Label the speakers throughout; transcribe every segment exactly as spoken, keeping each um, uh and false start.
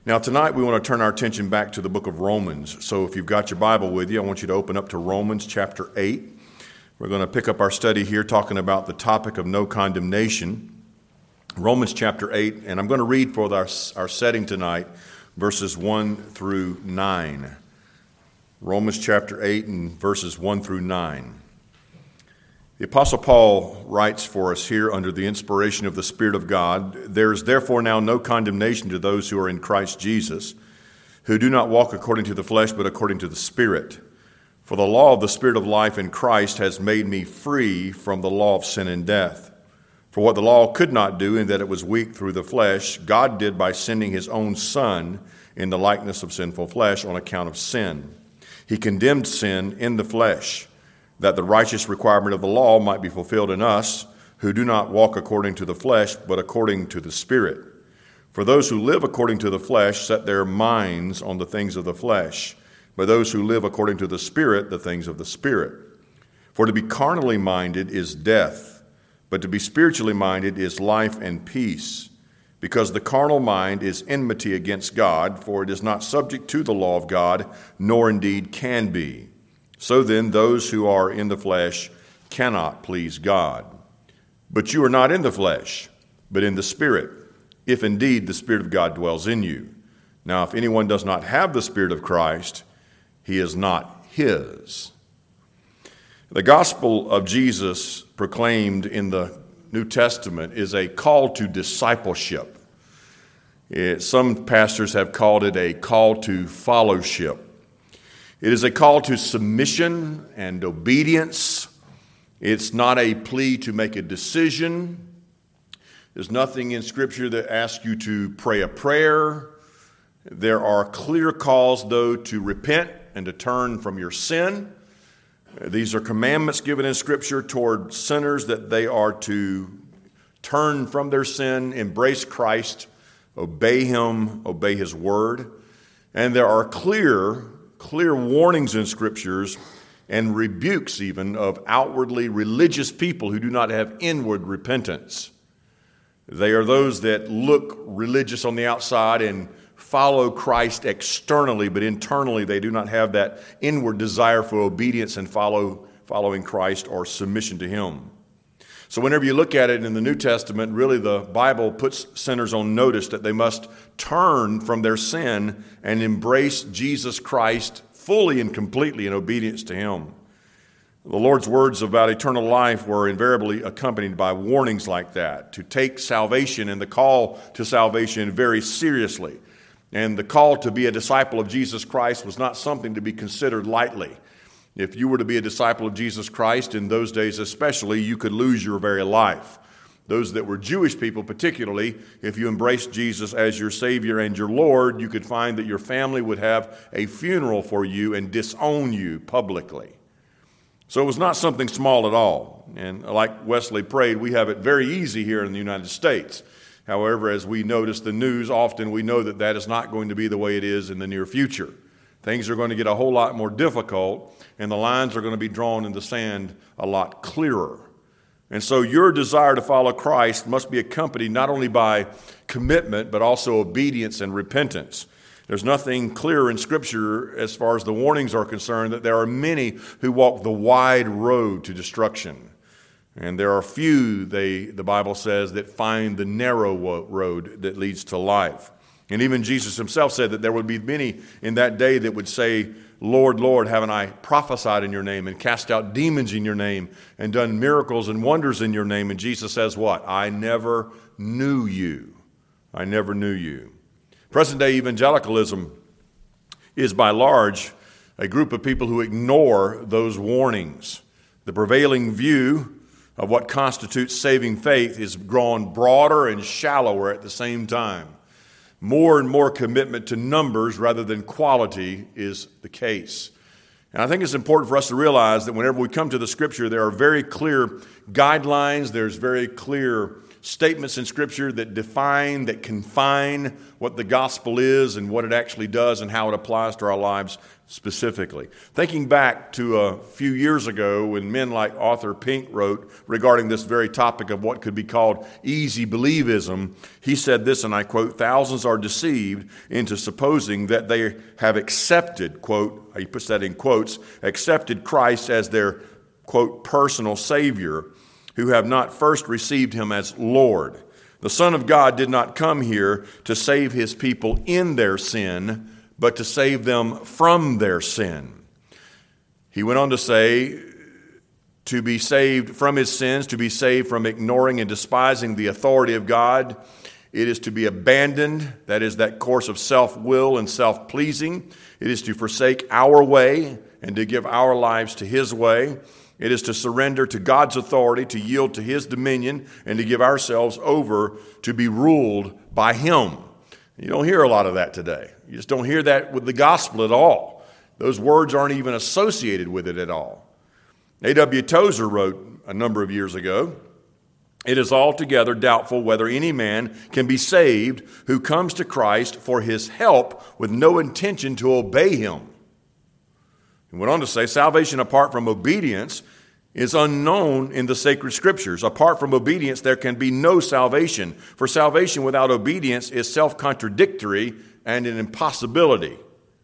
Speaker 1: Now tonight we want to turn our attention back to the book of Romans. So if you've got your Bible with you, I want you to open up to Romans chapter eight. We're going to pick up our study here talking about the topic of no condemnation. Romans chapter eight, and I'm going to read for our, our setting tonight, verses one through nine. Romans chapter eight and verses one through nine. The Apostle Paul writes for us here under the inspiration of the Spirit of God, "There is therefore now no condemnation to those who are in Christ Jesus, who do not walk according to the flesh, but according to the Spirit. For the law of the Spirit of life in Christ has made me free from the law of sin and death. For what the law could not do, in that it was weak through the flesh, God did by sending his own Son in the likeness of sinful flesh on account of sin. He condemned sin in the flesh, that the righteous requirement of the law might be fulfilled in us, who do not walk according to the flesh, but according to the Spirit. For those who live according to the flesh set their minds on the things of the flesh, but those who live according to the Spirit, the things of the Spirit. For to be carnally minded is death, but to be spiritually minded is life and peace. Because the carnal mind is enmity against God, for it is not subject to the law of God, nor indeed can be. So then, those who are in the flesh cannot please God. But you are not in the flesh, but in the Spirit, if indeed the Spirit of God dwells in you. Now, if anyone does not have the Spirit of Christ, he is not his." The gospel of Jesus proclaimed in the New Testament is a call to discipleship. It, some pastors have called it a call to fellowship. It is a call to submission and obedience. It's not a plea to make a decision. There's nothing in Scripture that asks you to pray a prayer. There are clear calls, though, to repent and to turn from your sin. These are commandments given in Scripture toward sinners that they are to turn from their sin, embrace Christ, obey Him, obey His Word. And there are clear Clear warnings in Scriptures and rebukes even of outwardly religious people who do not have inward repentance. They are those that look religious on the outside and follow Christ externally, but internally they do not have that inward desire for obedience and follow following Christ or submission to Him. So whenever you look at it in the New Testament, really the Bible puts sinners on notice that they must turn from their sin and embrace Jesus Christ fully and completely in obedience to Him. The Lord's words about eternal life were invariably accompanied by warnings like that, to take salvation and the call to salvation very seriously. And the call to be a disciple of Jesus Christ was not something to be considered lightly. If you were to be a disciple of Jesus Christ in those days especially, you could lose your very life. Those that were Jewish people particularly, if you embraced Jesus as your Savior and your Lord, you could find that your family would have a funeral for you and disown you publicly. So it was not something small at all. And like Wesley prayed, we have it very easy here in the United States. However, as we notice the news, often we know that that is not going to be the way it is in the near future. Things are going to get a whole lot more difficult, and the lines are going to be drawn in the sand a lot clearer. And so your desire to follow Christ must be accompanied not only by commitment, but also obedience and repentance. There's nothing clearer in Scripture as far as the warnings are concerned that there are many who walk the wide road to destruction. And there are few, they, the Bible says, that find the narrow road that leads to life. And even Jesus himself said that there would be many in that day that would say, "Lord, Lord, haven't I prophesied in your name and cast out demons in your name and done miracles and wonders in your name?" And Jesus says what? "I never knew you. I never knew you." Present-day evangelicalism is by large a group of people who ignore those warnings. The prevailing view of what constitutes saving faith is grown broader and shallower at the same time. More and more commitment to numbers rather than quality is the case. And I think it's important for us to realize that whenever we come to the Scripture, there are very clear guidelines, there's very clear statements in Scripture that define, that confine what the gospel is and what it actually does and how it applies to our lives specifically. Thinking back to a few years ago when men like Arthur Pink wrote regarding this very topic of what could be called easy believism, he said this, and I quote, "Thousands are deceived into supposing that they have accepted," quote, he puts that in quotes, "accepted Christ as their," quote, "personal Savior, who have not first received him as Lord. The Son of God did not come here to save his people in their sin, but to save them from their sin." He went on to say, to be saved from his sins, to be saved from ignoring and despising the authority of God, it is to be abandoned, that is, that course of self-will and self-pleasing. It is to forsake our way and to give our lives to his way. It is to surrender to God's authority, to yield to his dominion, and to give ourselves over to be ruled by him. You don't hear a lot of that today. You just don't hear that with the gospel at all. Those words aren't even associated with it at all. A W Tozer wrote a number of years ago, "It is altogether doubtful whether any man can be saved who comes to Christ for his help with no intention to obey him." He went on to say, "Salvation apart from obedience is unknown in the sacred scriptures. Apart from obedience, there can be no salvation. For salvation without obedience is self-contradictory and an impossibility."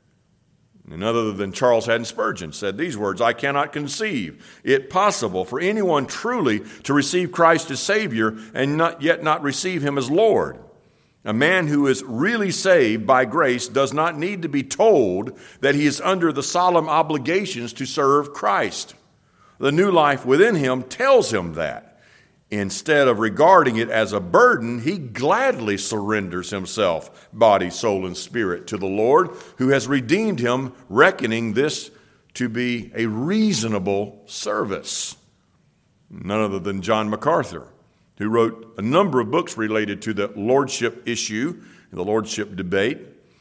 Speaker 1: None other than Charles Haddon Spurgeon said these words, "I cannot conceive it possible for anyone truly to receive Christ as Savior and not yet not receive him as Lord. A man who is really saved by grace does not need to be told that he is under the solemn obligations to serve Christ. The new life within him tells him that. Instead of regarding it as a burden, he gladly surrenders himself, body, soul, and spirit, to the Lord who has redeemed him, reckoning this to be a reasonable service." None other than John MacArthur, who wrote a number of books related to the lordship issue, the lordship debate.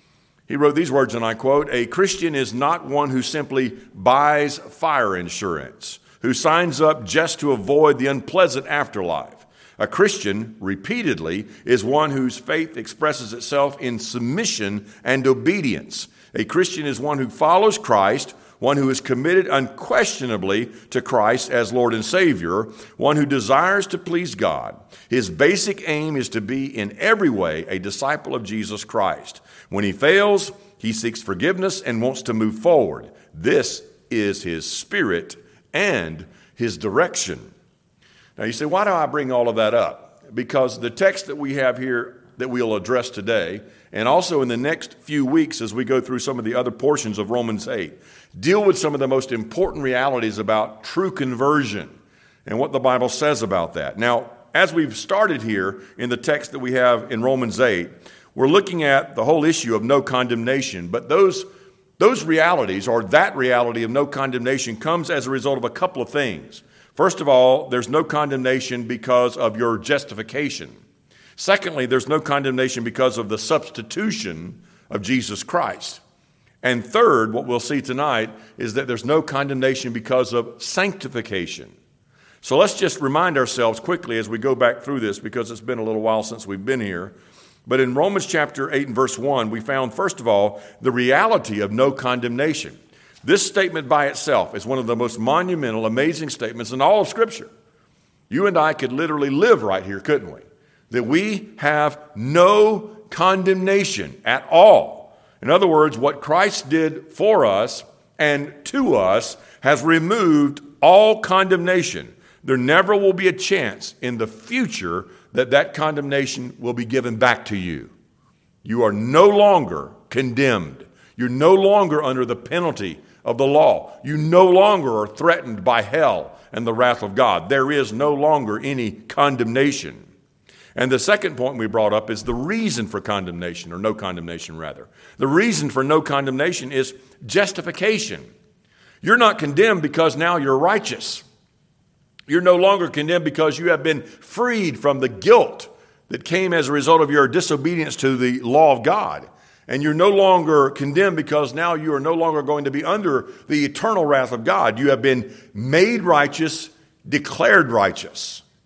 Speaker 1: He wrote these words, and I quote, "A Christian is not one who simply buys fire insurance, who signs up just to avoid the unpleasant afterlife. A Christian, repeatedly, is one whose faith expresses itself in submission and obedience. A Christian is one who follows Christ, one who is committed unquestionably to Christ as Lord and Savior, one who desires to please God. His basic aim is to be in every way a disciple of Jesus Christ. When he fails, he seeks forgiveness and wants to move forward. This is his spirit and his direction." Now you say, why do I bring all of that up? Because the text that we have here that we'll address today, and also in the next few weeks as we go through some of the other portions of Romans eight, deal with some of the most important realities about true conversion and what the Bible says about that. Now, as we've started here in the text that we have in Romans eight, we're looking at the whole issue of no condemnation, but those Those realities, or that reality of no condemnation, comes as a result of a couple of things. First of all, there's no condemnation because of your justification. Secondly, there's no condemnation because of the substitution of Jesus Christ. And third, what we'll see tonight is that there's no condemnation because of sanctification. So let's just remind ourselves quickly as we go back through this, because it's been a little while since we've been here. But in Romans chapter eight and verse one, we found, first of all, the reality of no condemnation. This statement by itself is one of the most monumental, amazing statements in all of Scripture. You and I could literally live right here, couldn't we? That we have no condemnation at all. In other words, what Christ did for us and to us has removed all condemnation. There never will be a chance in the future that that condemnation will be given back to you. You are no longer condemned. You're no longer under the penalty of the law. You no longer are threatened by hell and the wrath of God. There is no longer any condemnation. And the second point we brought up is the reason for condemnation, or no condemnation rather. The reason for no condemnation is justification. You're not condemned because now you're righteous. You're no longer condemned because you have been freed from the guilt that came as a result of your disobedience to the law of God. And you're no longer condemned because now you are no longer going to be under the eternal wrath of God. You have been made righteous, declared righteous.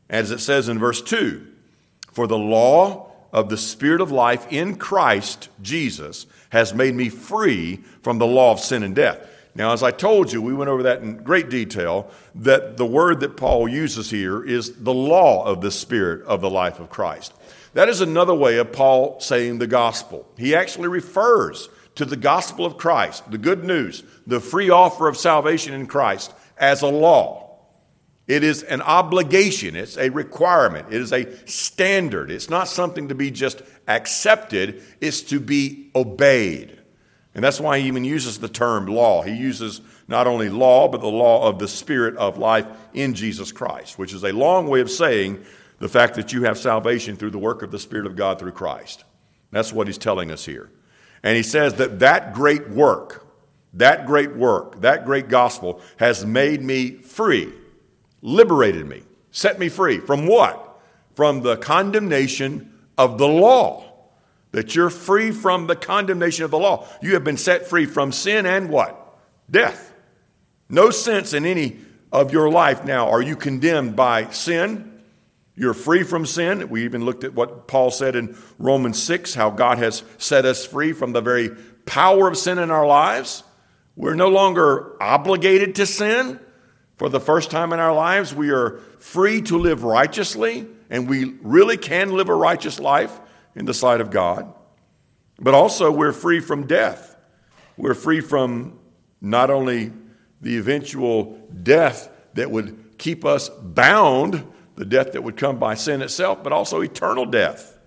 Speaker 1: As it says in verse two, for the law of the Spirit of life in Christ Jesus has made me free from the law of sin and death. Now, as I told you, we went over that in great detail, that the word that Paul uses here is the law of the Spirit of the life of Christ. That is another way of Paul saying the gospel. He actually refers to the gospel of Christ, the good news, the free offer of salvation in Christ, as a law. It is an obligation. It's a requirement. It is a standard. It's not something to be just accepted. It's to be obeyed. And that's why he even uses the term law. He uses not only law, but the law of the Spirit of life in Jesus Christ, which is a long way of saying the fact that you have salvation through the work of the Spirit of God through Christ. That's what he's telling us here. And he says that that great work, that great work, that great gospel has made me free, liberated me, set me free. From what? From the condemnation of the law. That you're free from the condemnation of the law. You have been set free from sin and what? Death. No sense in any of your life now are you condemned by sin. You're free from sin. We even looked at what Paul said in Romans six, how God has set us free from the very power of sin in our lives. We're no longer obligated to sin. For the first time in our lives, we are free to live righteously, and we really can live a righteous life in the sight of God. But also we're free from death. We're free from not only the eventual death that would keep us bound, the death that would come by sin itself, but also eternal death.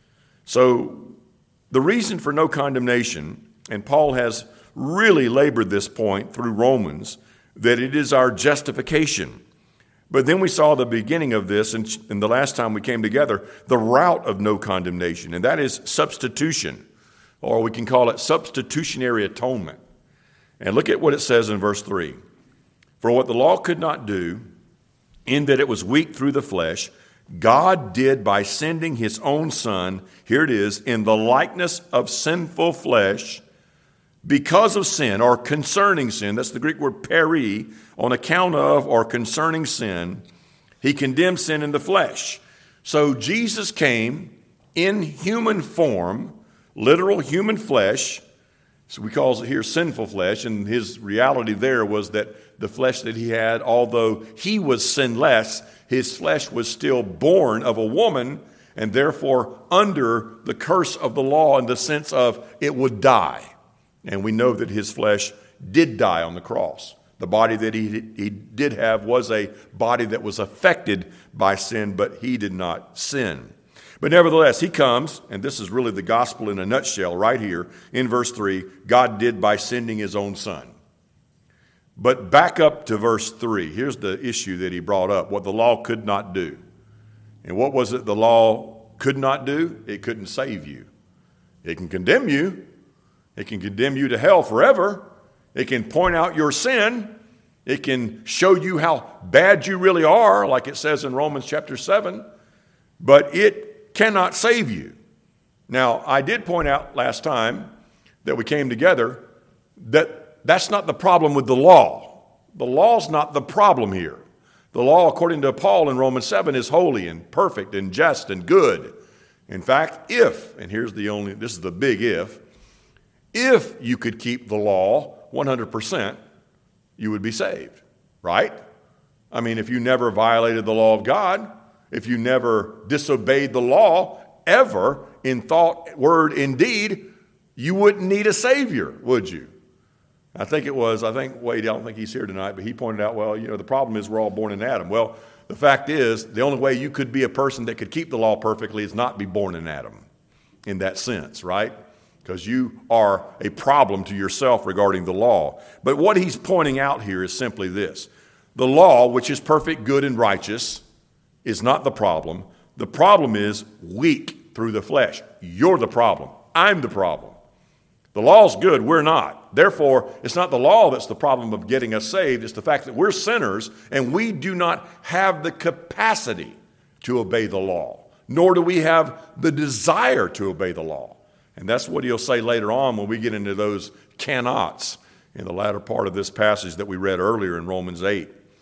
Speaker 1: So the reason for no condemnation, and Paul has really labored this point through Romans, that it is our justification. But then we saw the beginning of this, and, and the last time we came together, the route of no condemnation, and that is substitution, or we can call it substitutionary atonement. And look at what it says in verse three. For what the law could not do, in that it was weak through the flesh, God did by sending his own Son, here it is, in the likeness of sinful flesh, because of sin, or concerning sin, that's the Greek word peri, on account of or concerning sin, he condemned sin in the flesh. So Jesus came in human form, literal human flesh, so we call it here sinful flesh, and his reality there was that the flesh that he had, although he was sinless, his flesh was still born of a woman, and therefore under the curse of the law in the sense of it would die. And we know that his flesh did die on the cross. The body that he, he did have was a body that was affected by sin, but he did not sin. But nevertheless, he comes, and this is really the gospel in a nutshell right here in verse three, God did by sending his own Son. But back up to verse three. Here's the issue that he brought up, what the law could not do. And what was it the law could not do? It couldn't save you. It can condemn you. It can condemn you to hell forever. It can point out your sin. It can show you how bad you really are, like it says in Romans chapter seven. But it cannot save you. Now, I did point out last time that we came together that that's not the problem with the law. The law's not the problem here. The law, according to Paul in Romans seven, is holy and perfect and just and good. In fact, if, and here's the only, this is the big if, if you could keep the law one hundred percent, you would be saved, right? I mean, if you never violated the law of God, if you never disobeyed the law ever in thought, word, and deed, you wouldn't need a Savior, would you? I think it was, I think, Wade, I don't think he's here tonight, but he pointed out, well, you know, the problem is we're all born in Adam. Well, the fact is, the only way you could be a person that could keep the law perfectly is not be born in Adam in that sense, right? Because you are a problem to yourself regarding the law. But what he's pointing out here is simply this. The law, which is perfect, good, and righteous, is not the problem. The problem is weak through the flesh. You're the problem. I'm the problem. The law's good, we're not. Therefore, it's not the law that's the problem of getting us saved. It's the fact that we're sinners and we do not have the capacity to obey the law, nor do we have the desire to obey the law. And that's what he'll say later on when we get into those cannots in the latter part of this passage that we read earlier in Romans eight.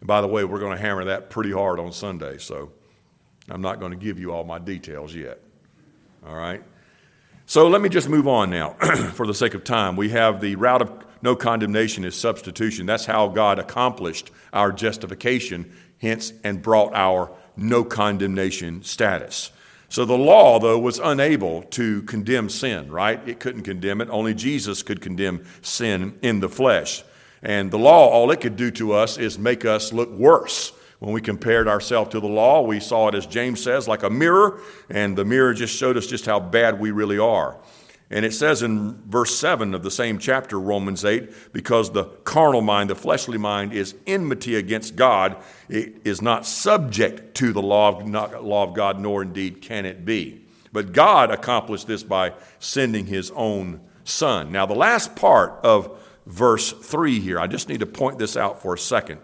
Speaker 1: And by the way, we're going to hammer that pretty hard on Sunday, so I'm not going to give you all my details yet. All right? So let me just move on now for the sake of time. We have the route of no condemnation is substitution. That's how God accomplished our justification, hence, and brought our no condemnation status. So the law, though, was unable to condemn sin, right? It couldn't condemn it. Only Jesus could condemn sin in the flesh. And the law, all it could do to us is make us look worse. When we compared ourselves to the law, we saw it, as James says, like a mirror, and the mirror just showed us just how bad we really are. And it says in verse seven of the same chapter, Romans eight, because the carnal mind, the fleshly mind, is enmity against God. It is not subject to the law of, not, law of God, nor indeed can it be. But God accomplished this by sending his own Son. Now, the last part of verse three here, I just need to point this out for a second,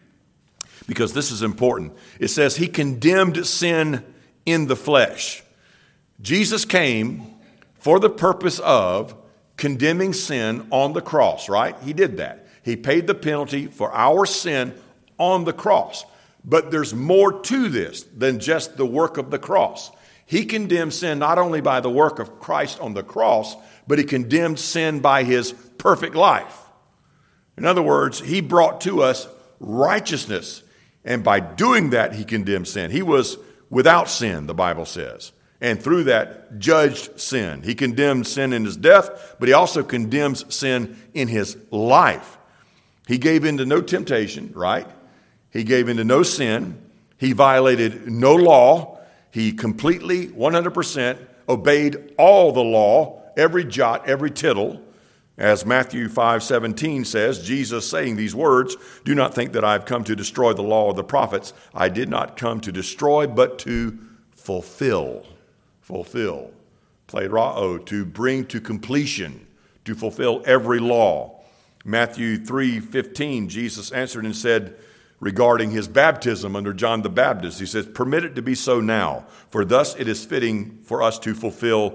Speaker 1: because this is important. It says he condemned sin in the flesh. Jesus came for the purpose of condemning sin on the cross, right? He did that. He paid the penalty for our sin on the cross. But there's more to this than just the work of the cross. He condemned sin not only by the work of Christ on the cross, but he condemned sin by his perfect life. In other words, he brought to us righteousness. And by doing that, he condemned sin. He was without sin, the Bible says. And through that, judged sin. He condemned sin in his death, but he also condemns sin in his life. He gave in to no temptation, right? He gave in to no sin. He violated no law. He completely, one hundred percent, obeyed all the law, every jot, every tittle. As Matthew five seventeen says, Jesus saying these words, "Do not think that I have come to destroy the law of the prophets. I did not come to destroy, but to fulfill." Fulfill. Plerao, to bring to completion, to fulfill every law. Matthew three fifteen, Jesus answered and said regarding his baptism under John the Baptist, he says, "Permit it to be so now, for thus it is fitting for us to fulfill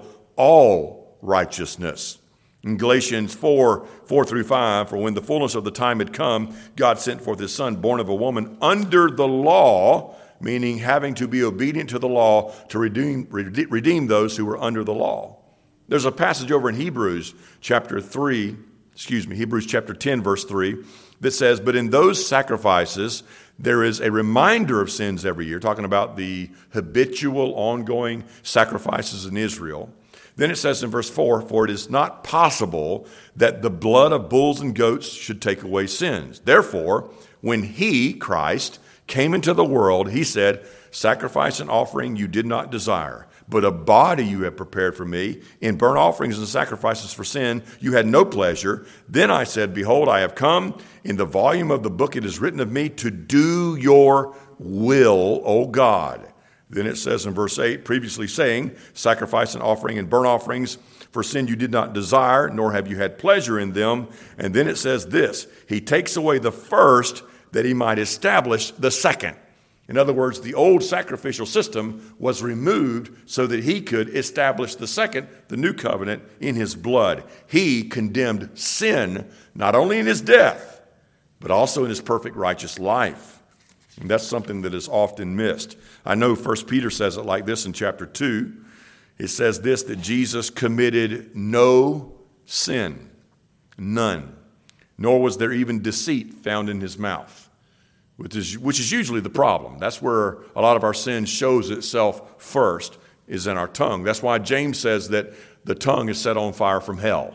Speaker 1: all righteousness." In Galatians four, four through five, "For when the fullness of the time had come, God sent forth his Son, born of a woman, under the law," meaning having to be obedient to the law to redeem, redeem those who were under the law. There's a passage over in Hebrews chapter three, excuse me, Hebrews chapter ten, verse three, that says, "But in those sacrifices, there is a reminder of sins every year," talking about the habitual, ongoing sacrifices in Israel. Then it says in verse four, "For it is not possible that the blood of bulls and goats should take away sins. Therefore, when he, Christ, came into the world, he said, 'Sacrifice and offering you did not desire, but a body you have prepared for me. In burnt offerings and sacrifices for sin you had no pleasure. Then I said, Behold, I have come. In the volume of the book it is written of me to do your will, O God.'" Then it says in verse eight, "Previously saying, sacrifice and offering and burnt offerings for sin you did not desire, nor have you had pleasure in them." And then it says this, "He takes away the first that he might establish the second." In other words, the old sacrificial system was removed so that he could establish the second, the new covenant, in his blood. He condemned sin, not only in his death, but also in his perfect righteous life. And that's something that is often missed. I know First Peter says it like this in chapter two. It says this, that Jesus committed no sin, none, nor was there even deceit found in his mouth, which is, which is usually the problem. That's where a lot of our sin shows itself first, is in our tongue. That's why James says that the tongue is set on fire from hell.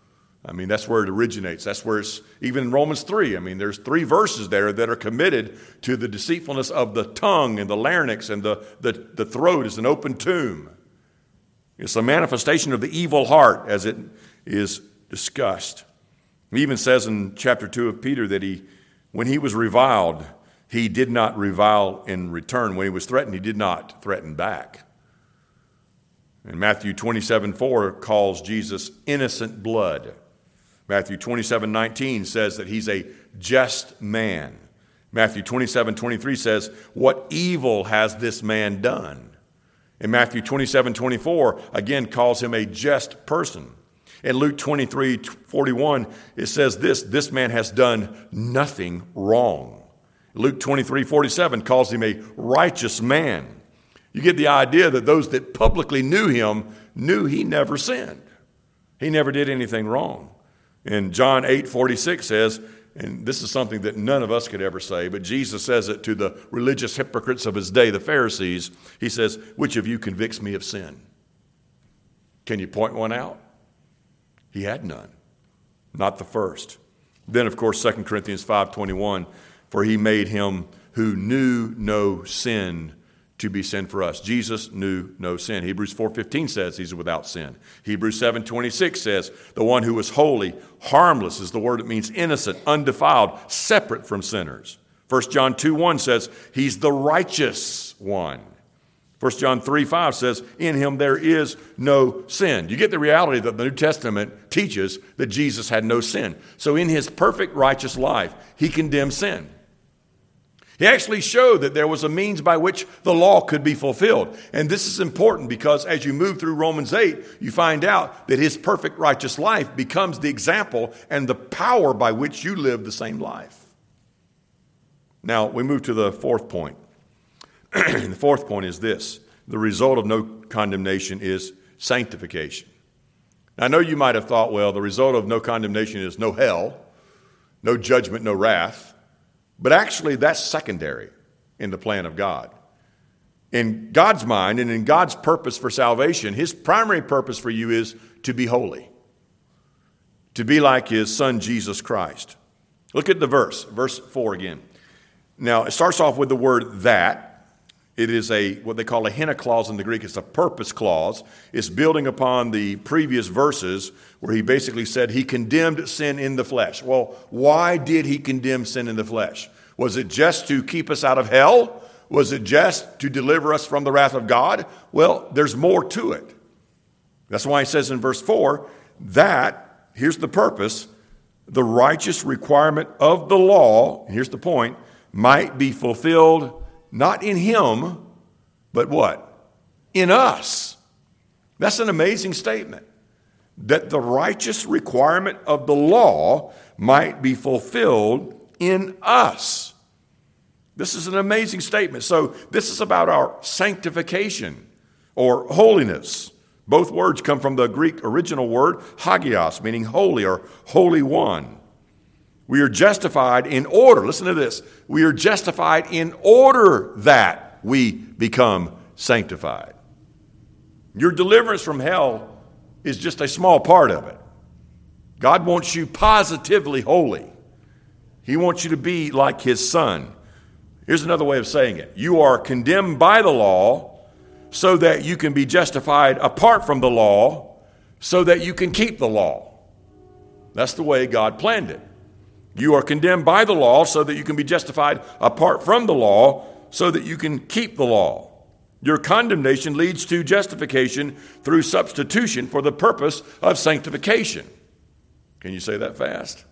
Speaker 1: I mean, that's where it originates. That's where it's, even in Romans three, I mean, there's three verses there that are committed to the deceitfulness of the tongue and the larynx, and the, the, the throat is an open tomb. It's a manifestation of the evil heart as it is discussed. He even says in chapter two of Peter that he, when he was reviled, he did not revile in return. When he was threatened, he did not threaten back. And Matthew twenty-seven four calls Jesus innocent blood. Matthew twenty-seven nineteen says that he's a just man. Matthew twenty-seven twenty-three says, "What evil has this man done?" And Matthew twenty-seven twenty-four again calls him a just person. In Luke twenty-three forty-one, it says this, "This man has done nothing wrong." Luke twenty-three forty-seven calls him a righteous man. You get the idea that those that publicly knew him knew he never sinned. He never did anything wrong. And John eight forty-six says, and this is something that none of us could ever say, but Jesus says it to the religious hypocrites of his day, the Pharisees. He says, which of you convicts me of sin? Can you point one out? He had none, not the first. Then, of course, Second Corinthians five twenty-one, for he made him who knew no sin to be sin for us. Jesus knew no sin. Hebrews four fifteen says he's without sin. Hebrews seven twenty-six says the one who is holy, harmless is the word that means innocent, undefiled, separate from sinners. First John two one says he's the righteous one. First John three five says in him there is no sin. You get the reality that the New Testament teaches that Jesus had no sin. So in his perfect righteous life, he condemned sin. He actually showed that there was a means by which the law could be fulfilled. And this is important because as you move through Romans eight, you find out that his perfect righteous life becomes the example and the power by which you live the same life. Now, we move to the fourth point. The fourth point is this. The result of no condemnation is sanctification. Now, I know you might have thought, well, the result of no condemnation is no hell, no judgment, no wrath. But actually, that's secondary in the plan of God. In God's mind and in God's purpose for salvation, his primary purpose for you is to be holy, to be like his son, Jesus Christ. Look at the verse, verse four again. Now, it starts off with the word that. It is a what they call a hina clause in the Greek. It's a purpose clause. It's building upon the previous verses where he basically said he condemned sin in the flesh. Well, why did he condemn sin in the flesh? Was it just to keep us out of hell? Was it just to deliver us from the wrath of God? Well, there's more to it. That's why he says in verse four that, here's the purpose, the righteous requirement of the law, and here's the point, might be fulfilled not in him, but what? In us. That's an amazing statement. That the righteous requirement of the law might be fulfilled in us. This is an amazing statement. So this is about our sanctification or holiness. Both words come from the Greek original word hagios, meaning holy or holy one. We are justified in order, listen to this, we are justified in order that we become sanctified. Your deliverance from hell is just a small part of it. God wants you positively holy. He wants you to be like his son. Here's another way of saying it. You are condemned by the law so that you can be justified apart from the law so that you can keep the law. That's the way God planned it. You are condemned by the law so that you can be justified apart from the law so that you can keep the law. Your condemnation leads to justification through substitution for the purpose of sanctification. Can you say that fast?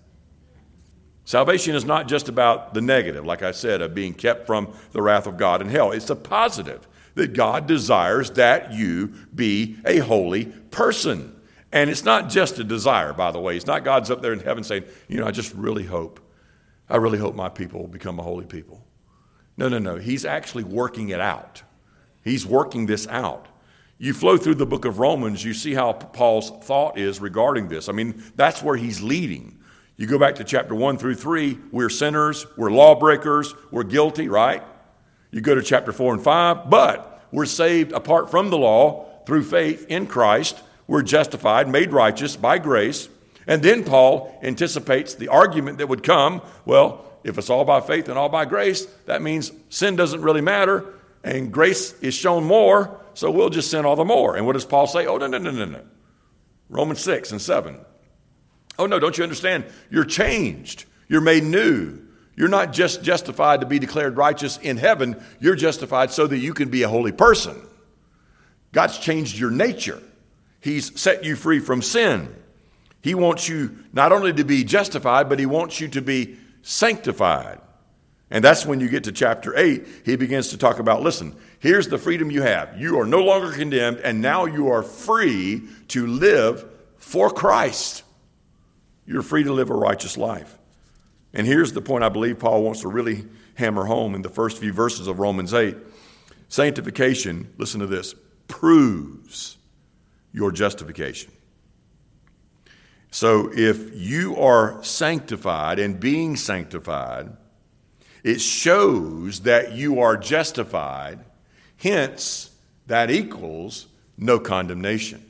Speaker 1: Salvation is not just about the negative, like I said, of being kept from the wrath of God and hell. It's a positive that God desires that you be a holy person. And it's not just a desire, by the way. It's not God's up there in heaven saying, you know, I just really hope, I really hope my people will become a holy people. No, no, no. He's actually working it out. He's working this out. You flow through the book of Romans, you see how Paul's thought is regarding this. I mean, that's where he's leading. You go back to chapter one through three, we're sinners, we're lawbreakers, we're guilty, right? You go to chapter four and five, but we're saved apart from the law through faith in Christ. We're justified, made righteous by grace. And then Paul anticipates the argument that would come, well, if it's all by faith and all by grace, that means sin doesn't really matter and grace is shown more, so we'll just sin all the more. And what does Paul say? Oh, no, no, no, no, no. Romans six and seven. Oh, no, don't you understand? You're changed. You're made new. You're not just justified to be declared righteous in heaven. You're justified so that you can be a holy person. God's changed your nature. He's set you free from sin. He wants you not only to be justified, but he wants you to be sanctified. And that's when you get to chapter eight, he begins to talk about, listen, here's the freedom you have. You are no longer condemned, and now you are free to live for Christ. You're free to live a righteous life. And here's the point I believe Paul wants to really hammer home in the first few verses of Romans eight. Sanctification, listen to this, proves your justification. So if you are sanctified and being sanctified, it shows that you are justified. Hence, that equals no condemnation.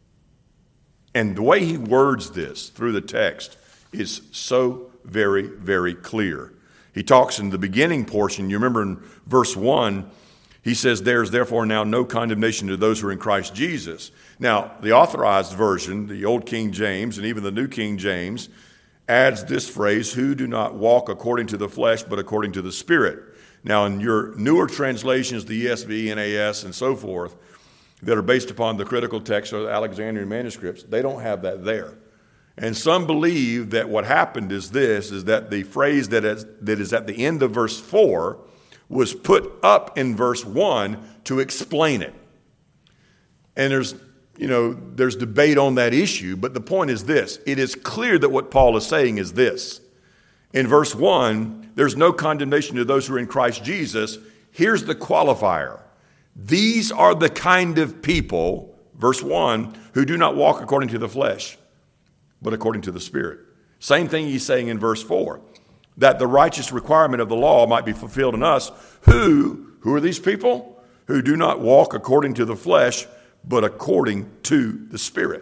Speaker 1: And the way he words this through the text is so very, very clear. He talks in the beginning portion, you remember in verse one, he says, "There's therefore now no condemnation to those who are in Christ Jesus." Now, the authorized version, the Old King James, and even the New King James, adds this phrase, "who do not walk according to the flesh, but according to the Spirit." Now, in your newer translations, the E S V, N A S, and so forth, that are based upon the critical text or the Alexandrian manuscripts, they don't have that there. And some believe that what happened is this, is that the phrase that is, that is at the end of verse four was put up in verse one to explain it. And there's, you know, there's debate on that issue, but the point is this. It is clear that what Paul is saying is this. In verse one, there's no condemnation to those who are in Christ Jesus. Here's the qualifier. These are the kind of people, verse one, who do not walk according to the flesh, but according to the Spirit. Same thing he's saying in verse four, that the righteous requirement of the law might be fulfilled in us, who, who are these people? Who do not walk according to the flesh, but according to the Spirit.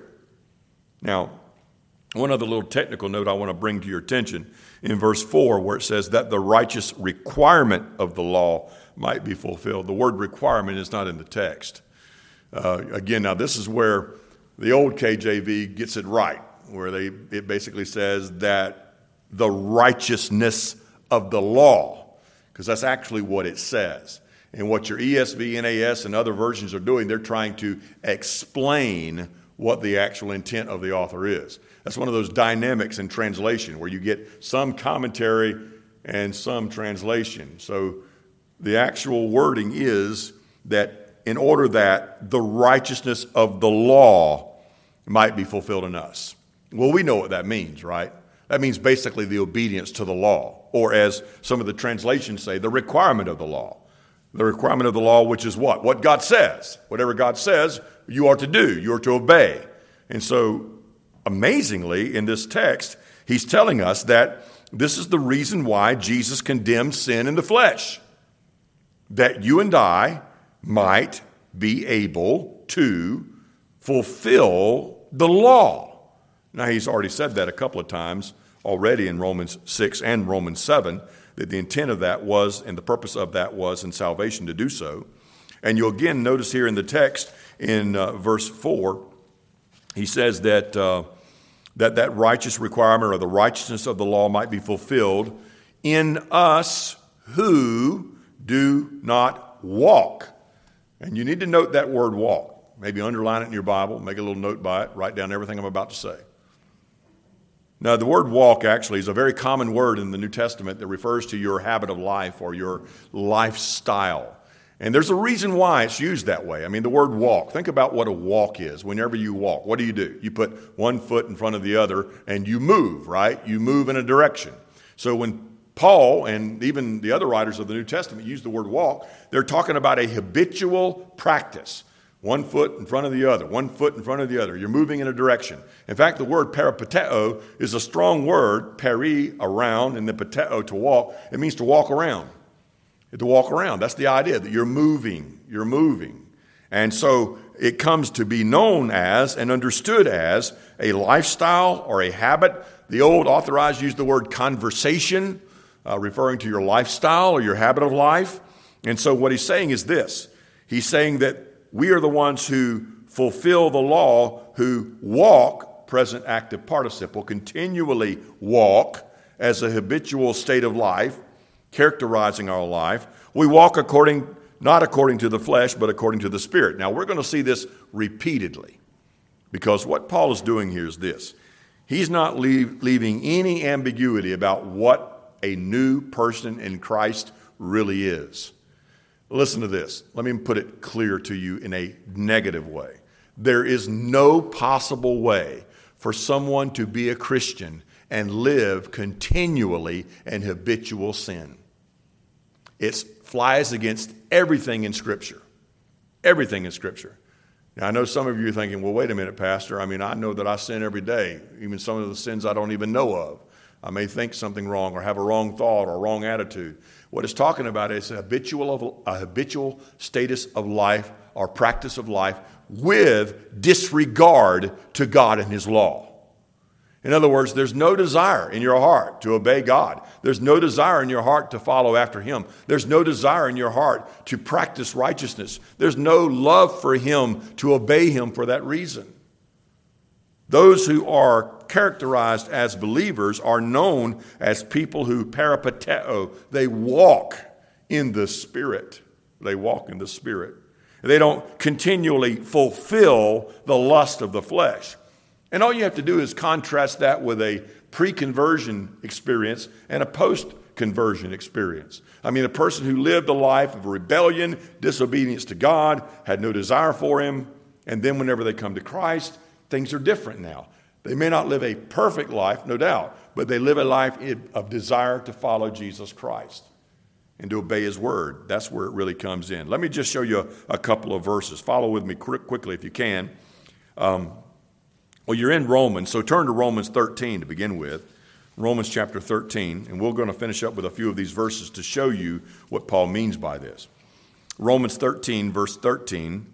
Speaker 1: Now, one other little technical note I want to bring to your attention in verse four, where it says that the righteous requirement of the law might be fulfilled. The word requirement is not in the text. Uh, again, now this is where the old K J V gets it right, where they it basically says that the righteousness of the law, because that's actually what it says. And what your E S V, N A S, and other versions are doing, they're trying to explain what the actual intent of the author is. That's one of those dynamics in translation where you get some commentary and some translation. So the actual wording is that in order that the righteousness of the law might be fulfilled in us. Well, we know what that means, right? That means basically the obedience to the law, or as some of the translations say, the requirement of the law. The requirement of the law, which is what? What God says. Whatever God says, you are to do. You are to obey. And so, amazingly, in this text, he's telling us that this is the reason why Jesus condemned sin in the flesh. That you and I might be able to fulfill the law. Now, he's already said that a couple of times already in Romans six and Romans seven, that the intent of that was, and the purpose of that was in salvation to do so. And you'll again notice here in the text in uh, verse four, he says that, uh, that that righteous requirement or the righteousness of the law might be fulfilled in us who do not walk. And you need to note that word walk. Maybe underline it in your Bible, make a little note by it, write down everything I'm about to say. Now, the word walk actually is a very common word in the New Testament that refers to your habit of life or your lifestyle. And there's a reason why it's used that way. I mean, the word walk, think about what a walk is. Whenever you walk, what do you do? You put one foot in front of the other and you move, right? You move in a direction. So when Paul and even the other writers of the New Testament use the word walk, they're talking about a habitual practice. One foot in front of the other, one foot in front of the other. You're moving in a direction. In fact, the word peripateo is a strong word, peri, around, and the pateo, to walk. It means to walk around. To walk around. That's the idea, that you're moving. You're moving. And so it comes to be known as and understood as a lifestyle or a habit. The old authorized used the word conversation, uh, referring to your lifestyle or your habit of life. And so what he's saying is this. He's saying that we are the ones who fulfill the law, who walk, present active participle, continually walk as a habitual state of life, characterizing our life. We walk according, not according to the flesh, but according to the Spirit. Now, we're going to see this repeatedly, because what Paul is doing here is this. He's not leave, leaving any ambiguity about what a new person in Christ really is. Listen to this. Let me put it clear to you in a negative way. There is no possible way for someone to be a Christian and live continually in habitual sin. It flies against everything in Scripture. Everything in Scripture. Now, I know some of you are thinking, well, wait a minute, Pastor. I mean, I know that I sin every day, even some of the sins I don't even know of. I may think something wrong or have a wrong thought or a wrong attitude. What it's talking about is a habitual, of, a habitual status of life or practice of life with disregard to God and His law. In other words, there's no desire in your heart to obey God. There's no desire in your heart to follow after Him. There's no desire in your heart to practice righteousness. There's no love for Him to obey Him for that reason. Those who are characterized as believers are known as people who peripateo. They walk in the Spirit. They walk in the Spirit. They don't continually fulfill the lust of the flesh. And all you have to do is contrast that with a pre-conversion experience and a post-conversion experience. I mean, a person who lived a life of rebellion, disobedience to God, had no desire for Him, and then whenever they come to Christ, things are different now. They may not live a perfect life, no doubt, but they live a life of desire to follow Jesus Christ and to obey His word. That's where it really comes in. Let me just show you a, a couple of verses. Follow with me quick, quickly if you can. Um, well, you're in Romans, so turn to Romans thirteen to begin with. Romans chapter thirteen, and we're going to finish up with a few of these verses to show you what Paul means by this. Romans thirteen, verse thirteen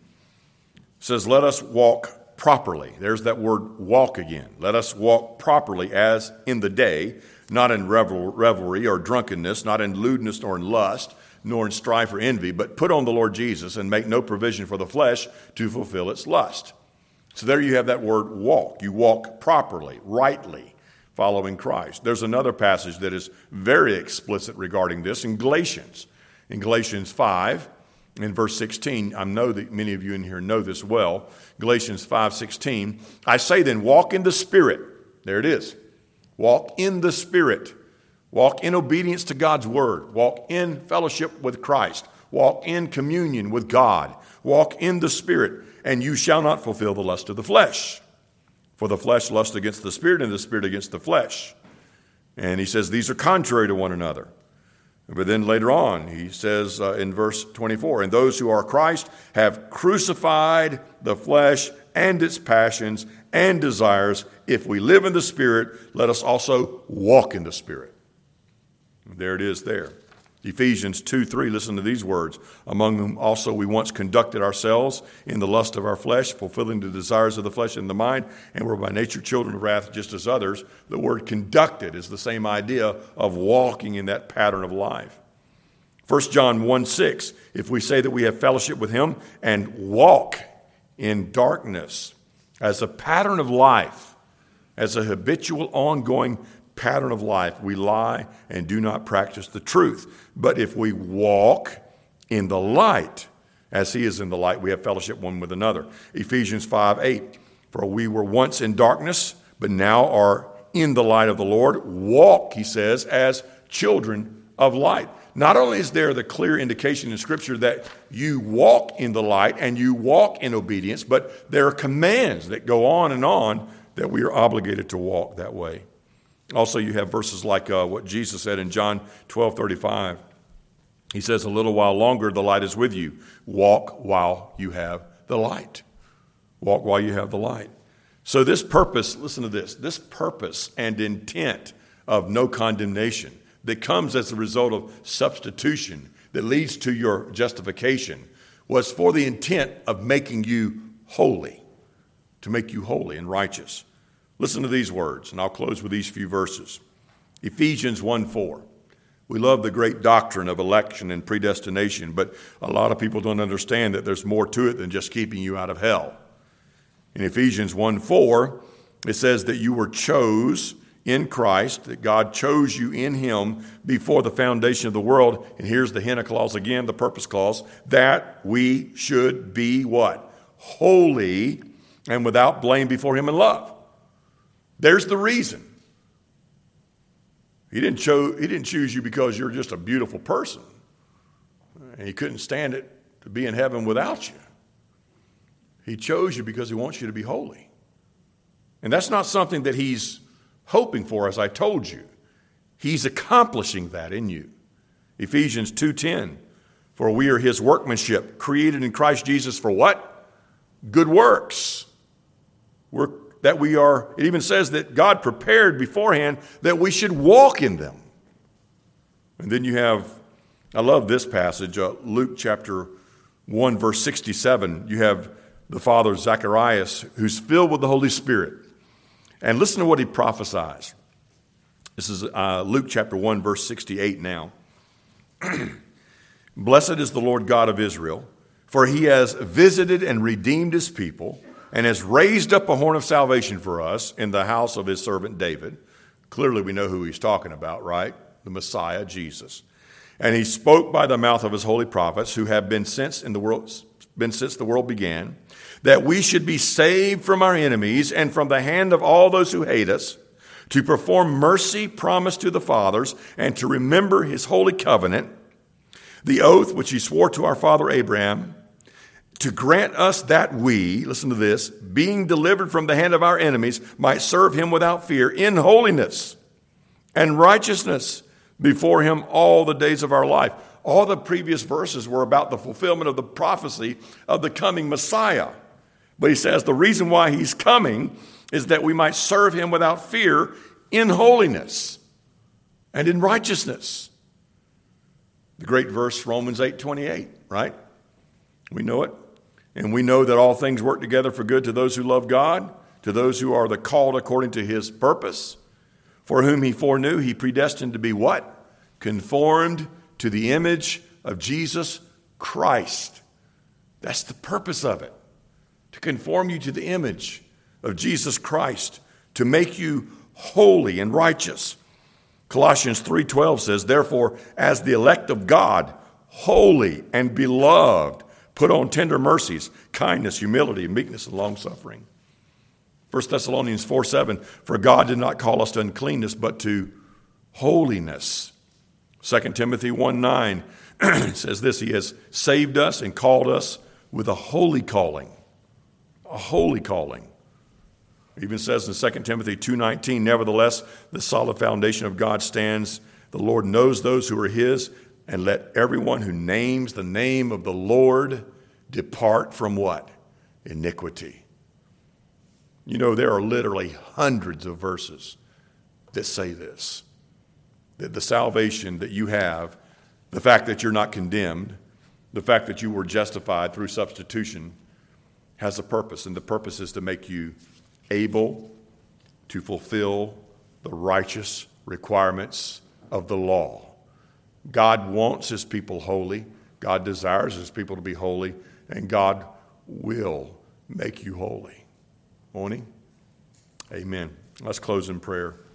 Speaker 1: says, let us walk properly. There's that word walk again. Let us walk properly as in the day, not in revel, revelry or drunkenness, not in lewdness nor in lust, nor in strife or envy, but put on the Lord Jesus and make no provision for the flesh to fulfill its lust. So there you have that word walk. You walk properly, rightly, following Christ. There's another passage that is very explicit regarding this in Galatians. In Galatians five, in verse sixteen, I know that many of you in here know this well. Galatians five sixteen, I say then, walk in the Spirit. There it is. Walk in the Spirit. Walk in obedience to God's word. Walk in fellowship with Christ. Walk in communion with God. Walk in the Spirit, and you shall not fulfill the lust of the flesh. For the flesh lusts against the Spirit, and the Spirit against the flesh. And he says these are contrary to one another. But then later on, he says uh, in verse twenty-four, and those who are Christ have crucified the flesh and its passions and desires. If we live in the Spirit, let us also walk in the Spirit. There it is there. Ephesians two three, listen to these words. Among whom also we once conducted ourselves in the lust of our flesh, fulfilling the desires of the flesh and the mind, and were by nature children of wrath just as others. The word conducted is the same idea of walking in that pattern of life. First John one six, if we say that we have fellowship with Him and walk in darkness, as a pattern of life, as a habitual ongoing pattern of life, we lie and do not practice the truth. But if we walk in the light, as He is in the light, we have fellowship one with another. Ephesians five eight, for we were once in darkness, but now are in the light of the Lord. Walk, he says, as children of light. Not only is there the clear indication in Scripture that you walk in the light and you walk in obedience, but there are commands that go on and on that we are obligated to walk that way. Also, you have verses like uh, what Jesus said in John twelve thirty-five. He says, a little while longer the light is with you. Walk while you have the light. Walk while you have the light. So this purpose, listen to this, this purpose and intent of no condemnation that comes as a result of substitution that leads to your justification was for the intent of making you holy, to make you holy and righteous. Listen to these words, and I'll close with these few verses. Ephesians one four. We love the great doctrine of election and predestination, but a lot of people don't understand that there's more to it than just keeping you out of hell. In Ephesians one four, it says that you were chose in Christ, that God chose you in Him before the foundation of the world. And here's the hina clause again, the purpose clause, that we should be what? Holy and without blame before Him in love. There's the reason. He didn't, cho- he didn't choose you because you're just a beautiful person. And He couldn't stand it to be in heaven without you. He chose you because He wants you to be holy. And that's not something that he's hoping for, as I told you. He's accomplishing that in you. Ephesians two ten, for we are his workmanship, created in Christ Jesus for what? Good works. We're, that we are, it even says that God prepared beforehand that we should walk in them. And then you have, I love this passage, uh, Luke chapter one, verse sixty-seven. You have the father Zacharias, who's filled with the Holy Spirit. And listen to what he prophesies. This is uh, Luke chapter one, verse sixty-eight now. Blessed is the Lord God of Israel, for he has visited and redeemed his people, and has raised up a horn of salvation for us in the house of his servant David. Clearly we know who he's talking about, right? The Messiah, Jesus. And he spoke by the mouth of his holy prophets, who have been since in the world, been since the world began, that we should be saved from our enemies and from the hand of all those who hate us, to perform mercy promised to the fathers, and to remember his holy covenant, the oath which he swore to our father Abraham, to grant us that we, listen to this, being delivered from the hand of our enemies, might serve him without fear in holiness and righteousness before him all the days of our life. All the previous verses were about the fulfillment of the prophecy of the coming Messiah. But he says the reason why he's coming is that we might serve him without fear in holiness and in righteousness. The great verse, Romans eight twenty-eight, right? We know it. And we know that all things work together for good to those who love God, to those who are the called according to his purpose, for whom he foreknew, he predestined to be what? Conformed to the image of Jesus Christ. That's the purpose of it. To conform you to the image of Jesus Christ, to make you holy and righteous. Colossians three twelve says, therefore, as the elect of God, holy and beloved, put on tender mercies, kindness, humility, meekness, and long-suffering. First Thessalonians four seven, for God did not call us to uncleanness, but to holiness. Second Timothy one nine says this, he has saved us and called us with a holy calling. A holy calling. It even says in Second Timothy two nineteen, nevertheless, the solid foundation of God stands. The Lord knows those who are his, and let everyone who names the name of the Lord depart from what? Iniquity. You know, there are literally hundreds of verses that say this. That the salvation that you have, the fact that you're not condemned, the fact that you were justified through substitution has a purpose. And the purpose is to make you able to fulfill the righteous requirements of the law. God wants his people holy. God desires his people to be holy. And God will make you holy. Won't he? Amen. Let's close in prayer.